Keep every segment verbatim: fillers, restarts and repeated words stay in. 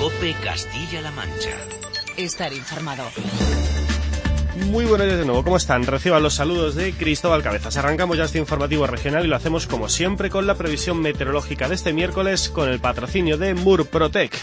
COPE Castilla-La Mancha. Estar informado. Muy buenos días de nuevo, ¿cómo están? Reciban los saludos de Cristóbal Cabezas. Arrancamos ya este informativo regional y lo hacemos como siempre con la previsión meteorológica de este miércoles con el patrocinio de Murprotec.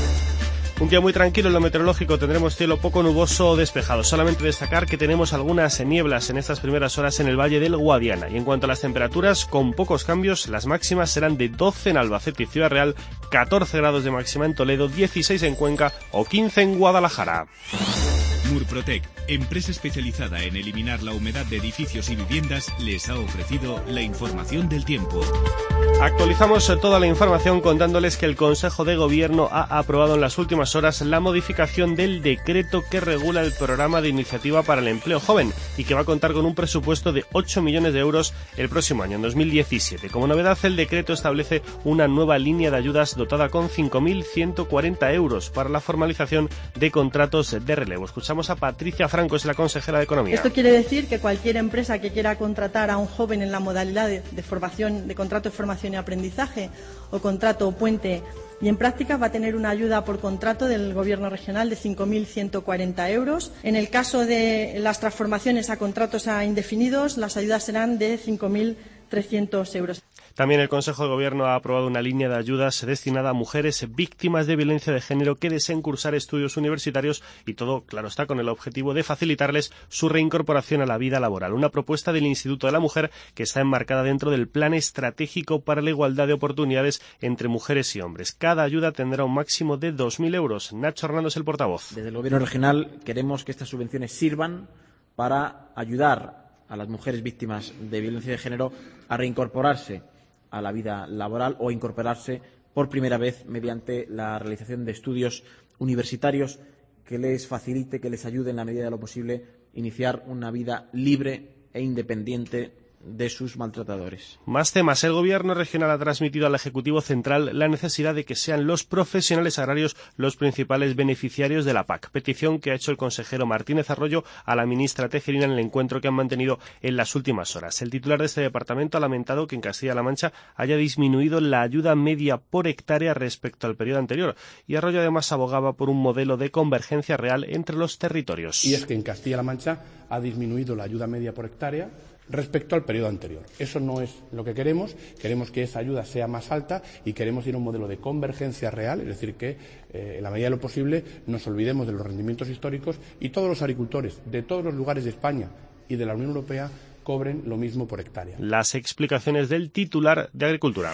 Un día muy tranquilo en lo meteorológico, tendremos cielo poco nuboso o despejado. Solamente destacar que tenemos algunas nieblas en estas primeras horas en el Valle del Guadiana. Y en cuanto a las temperaturas, con pocos cambios, las máximas serán de doce en Albacete y Ciudad Real, catorce grados de máxima en Toledo, dieciséis en Cuenca o quince en Guadalajara. Murprotec, empresa especializada en eliminar la humedad de edificios y viviendas, les ha ofrecido la información del tiempo. Actualizamos toda la información contándoles que el Consejo de Gobierno ha aprobado en las últimas horas la modificación del decreto que regula el programa de iniciativa para el empleo joven y que va a contar con un presupuesto de ocho millones de euros el próximo año, en dos mil diecisiete. Como novedad, el decreto establece una nueva línea de ayudas dotada con cinco mil ciento cuarenta euros para la formalización de contratos de relevo. Escuchamos a Patricia Franco, es la consejera de Economía. Esto quiere decir que cualquier empresa que quiera contratar a un joven en la modalidad de, de formación, de contrato de formación y aprendizaje o contrato puente y en prácticas va a tener una ayuda por contrato del Gobierno regional de cinco mil ciento cuarenta euros. En el caso de las transformaciones a contratos a indefinidos, las ayudas serán de cinco mil trescientos euros. También el Consejo de Gobierno ha aprobado una línea de ayudas destinada a mujeres víctimas de violencia de género que deseen cursar estudios universitarios y todo, claro está, con el objetivo de facilitarles su reincorporación a la vida laboral. Una propuesta del Instituto de la Mujer que está enmarcada dentro del Plan Estratégico para la Igualdad de Oportunidades entre Mujeres y Hombres. Cada ayuda tendrá un máximo de dos mil euros. Nacho Hernando es el portavoz. Desde el Gobierno regional queremos que estas subvenciones sirvan para ayudar a las mujeres víctimas de violencia de género a reincorporarse a la vida laboral o incorporarse por primera vez mediante la realización de estudios universitarios que les facilite, que les ayude en la medida de lo posible iniciar una vida libre e independiente de sus maltratadores. Más temas. El Gobierno regional ha transmitido al Ejecutivo Central la necesidad de que sean los profesionales agrarios los principales beneficiarios de la P A C, petición que ha hecho el consejero Martínez Arroyo a la ministra Tejerina en el encuentro que han mantenido en las últimas horas. El titular de este departamento ha lamentado que en Castilla-La Mancha haya disminuido la ayuda media por hectárea respecto al periodo anterior, y Arroyo además abogaba por un modelo de convergencia real entre los territorios. Y es que en Castilla-La Mancha ha disminuido la ayuda media por hectárea respecto al periodo anterior. Eso no es lo que queremos. Queremos que esa ayuda sea más alta y queremos ir a un modelo de convergencia real, es decir, que eh, en la medida de lo posible nos olvidemos de los rendimientos históricos y todos los agricultores de todos los lugares de España y de la Unión Europea cobren lo mismo por hectárea. Las explicaciones del titular de Agricultura.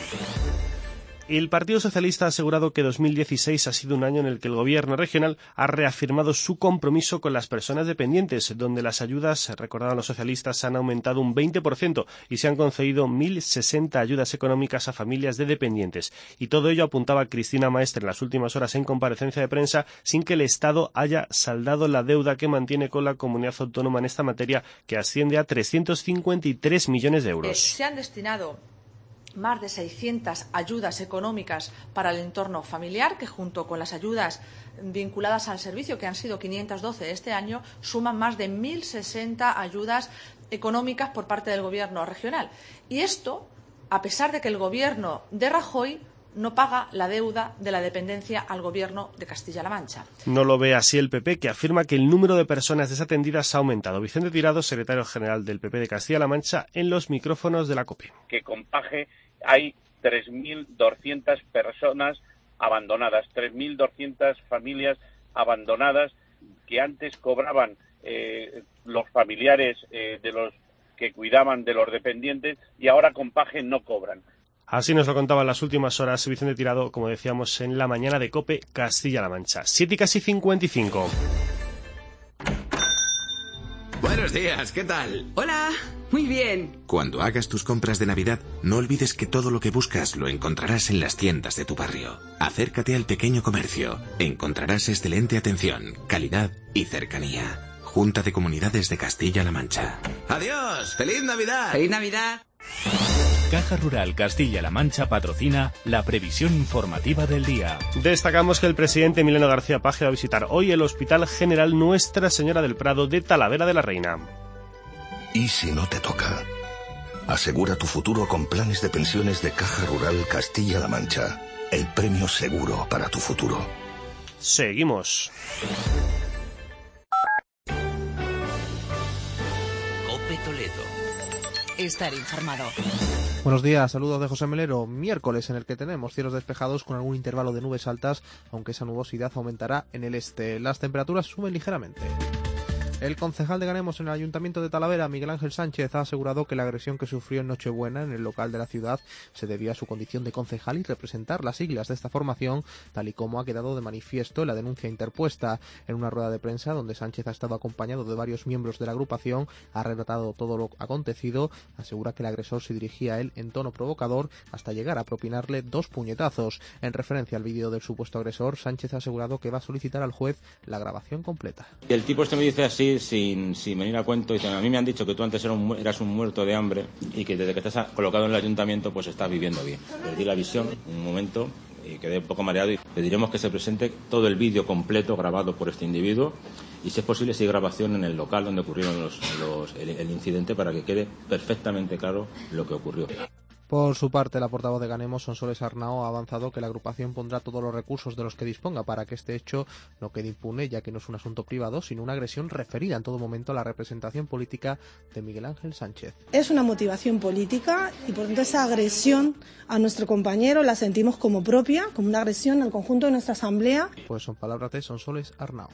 El Partido Socialista ha asegurado que dos mil dieciséis ha sido un año en el que el Gobierno regional ha reafirmado su compromiso con las personas dependientes, donde las ayudas, recordaban los socialistas, han aumentado un veinte por ciento y se han concedido mil sesenta ayudas económicas a familias de dependientes. Y todo ello, apuntaba Cristina Maestre en las últimas horas en comparecencia de prensa, sin que el Estado haya saldado la deuda que mantiene con la comunidad autónoma en esta materia, que asciende a trescientos cincuenta y tres millones de euros. Eh, se han destinado más de seiscientas ayudas económicas para el entorno familiar, que junto con las ayudas vinculadas al servicio, que han sido quinientas doce este año, suman más de mil sesenta ayudas económicas por parte del Gobierno regional. Y esto, a pesar de que el Gobierno de Rajoy no paga la deuda de la dependencia al Gobierno de Castilla-La Mancha. No lo ve así el P P, que afirma que el número de personas desatendidas ha aumentado. Vicente Tirado, secretario general del P P de Castilla-La Mancha, en los micrófonos de la COPE. Que con Paje hay tres mil doscientas personas abandonadas, tres mil doscientas familias abandonadas que antes cobraban eh, los familiares eh, de los que cuidaban de los dependientes y ahora con Paje no cobran. Así nos lo contaba en las últimas horas Vicente Tirado, como decíamos, en la mañana de COPE Castilla-La Mancha. siete y casi cincuenta y cinco. Buenos días, ¿qué tal? Hola, muy bien. Cuando hagas tus compras de Navidad, no olvides que todo lo que buscas lo encontrarás en las tiendas de tu barrio. Acércate al pequeño comercio. Encontrarás excelente atención, calidad y cercanía. Junta de Comunidades de Castilla-La Mancha. ¡Adiós! ¡Feliz Navidad! ¡Feliz Navidad! Caja Rural Castilla-La Mancha patrocina la previsión informativa del día. Destacamos que el presidente Emiliano García Paje va a visitar hoy el Hospital General Nuestra Señora del Prado de Talavera de la Reina. ¿Y si no te toca? Asegura tu futuro con planes de pensiones de Caja Rural Castilla-La Mancha. El premio seguro para tu futuro. Seguimos. Cope Toledo. Estar informado. Buenos días, saludos de José Melero. Miércoles en el que tenemos cielos despejados con algún intervalo de nubes altas, aunque esa nubosidad aumentará en el este. Las temperaturas suben ligeramente. El concejal de Ganemos en el Ayuntamiento de Talavera, Miguel Ángel Sánchez, ha asegurado que la agresión que sufrió en Nochebuena en el local de la ciudad se debía a su condición de concejal y representar las siglas de esta formación, tal y como ha quedado de manifiesto en la denuncia interpuesta. En una rueda de prensa donde Sánchez ha estado acompañado de varios miembros de la agrupación, ha relatado todo lo acontecido, asegura que el agresor se dirigía a él en tono provocador hasta llegar a propinarle dos puñetazos. En referencia al vídeo del supuesto agresor, Sánchez ha asegurado que va a solicitar al juez la grabación completa. Y el tipo este me dice así, sin, sin venir a cuento, dice: a mí me han dicho que tú antes eras un, eras un muerto de hambre y que desde que estás colocado en el ayuntamiento pues estás viviendo bien. Perdí la visión un momento y quedé un poco mareado y pediremos que se presente todo el vídeo completo grabado por este individuo y, si es posible, si hay grabación en el local donde ocurrieron los, los, el, el incidente, para que quede perfectamente claro lo que ocurrió. Por su parte, la portavoz de Ganemos, Sonsoles Arnao, ha avanzado que la agrupación pondrá todos los recursos de los que disponga para que este hecho no quede impune, ya que no es un asunto privado, sino una agresión referida en todo momento a la representación política de Miguel Ángel Sánchez. Es una motivación política y, por tanto, esa agresión a nuestro compañero la sentimos como propia, como una agresión al conjunto de nuestra asamblea. Pues son palabras de Sonsoles Arnao.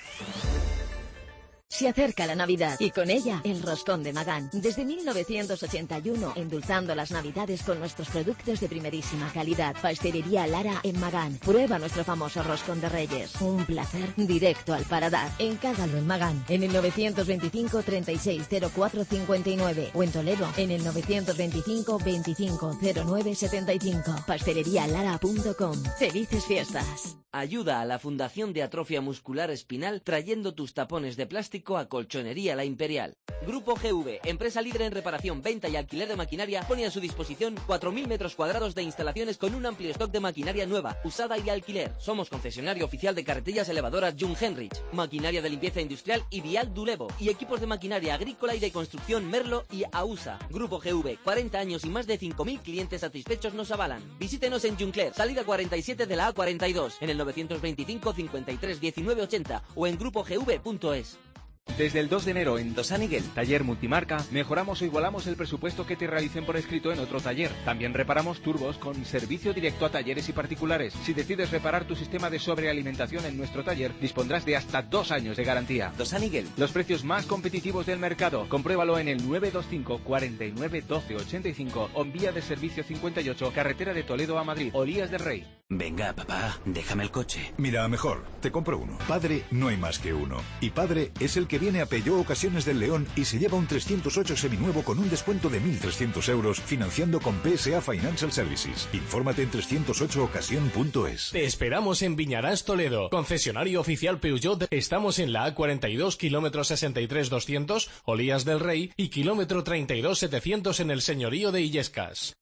Se acerca la Navidad y con ella el roscón de Magán. Desde mil novecientos ochenta y uno, endulzando las Navidades con nuestros productos de primerísima calidad. Pastelería Lara en Magán. Prueba nuestro famoso roscón de Reyes. Un placer directo al paladar. Encárgalo en Magán, en el novecientos veinticinco treinta y seis cero cuatro cincuenta y nueve o en Toledo en el novecientos veinticinco veinticinco cero nueve setenta y cinco. pastelería lara punto com. Felices fiestas. Ayuda a la Fundación de Atrofia Muscular Espinal trayendo tus tapones de plástico a Colchonería La Imperial. Grupo G V, empresa líder en reparación, venta y alquiler de maquinaria, pone a su disposición cuatro mil metros cuadrados de instalaciones con un amplio stock de maquinaria nueva, usada y alquiler. Somos concesionario oficial de carretillas elevadoras Jung Henrich, maquinaria de limpieza industrial y Vial Dulevo, y equipos de maquinaria agrícola y de construcción Merlo y AUSA. Grupo G V, cuarenta años y más de cinco mil clientes satisfechos nos avalan. Visítenos en Juncler, salida cuarenta y siete de la A cuarenta y dos, en el novecientos veinticinco cincuenta y tres diecinueve ochenta o en grupo g v punto es. Desde el dos de enero en Dosaniguel, taller multimarca, mejoramos o igualamos el presupuesto que te realicen por escrito en otro taller. También reparamos turbos con servicio directo a talleres y particulares. Si decides reparar tu sistema de sobrealimentación en nuestro taller, dispondrás de hasta dos años de garantía. Dosaniguel, los precios más competitivos del mercado. Compruébalo en el nueve dos cinco cuarenta y nueve doce ochenta y cinco o en vía de servicio cincuenta y ocho, carretera de Toledo a Madrid, Olías del Rey. Venga, papá, déjame el coche. Mira, mejor, te compro uno. Padre no hay más que uno. Y padre es el que viene a Peugeot Ocasiones del León y se lleva un trescientos ocho seminuevo con un descuento de mil trescientos euros financiando con P S A Financial Services. Infórmate en trescientos ocho ocasión punto es. Te esperamos en Viñarás, Toledo. Concesionario oficial Peugeot. Estamos en la A cuarenta y dos, kilómetro sesenta y tres doscientos, Olías del Rey, y kilómetro treinta y dos setecientos en el Señorío de Illescas.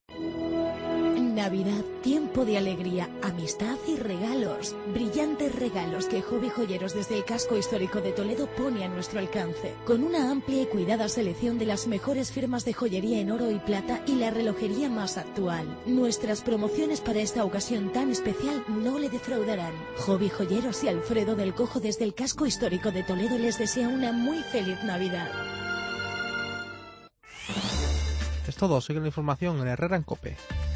Navidad, tiempo de alegría, amistad y regalos. Brillantes regalos que Hobby Joyeros desde el casco histórico de Toledo pone a nuestro alcance. Con una amplia y cuidada selección de las mejores firmas de joyería en oro y plata y la relojería más actual. Nuestras promociones para esta ocasión tan especial no le defraudarán. Hobby Joyeros y Alfredo del Cojo desde el casco histórico de Toledo les desea una muy feliz Navidad. Es todo, sigue la información en Herrera en COPE.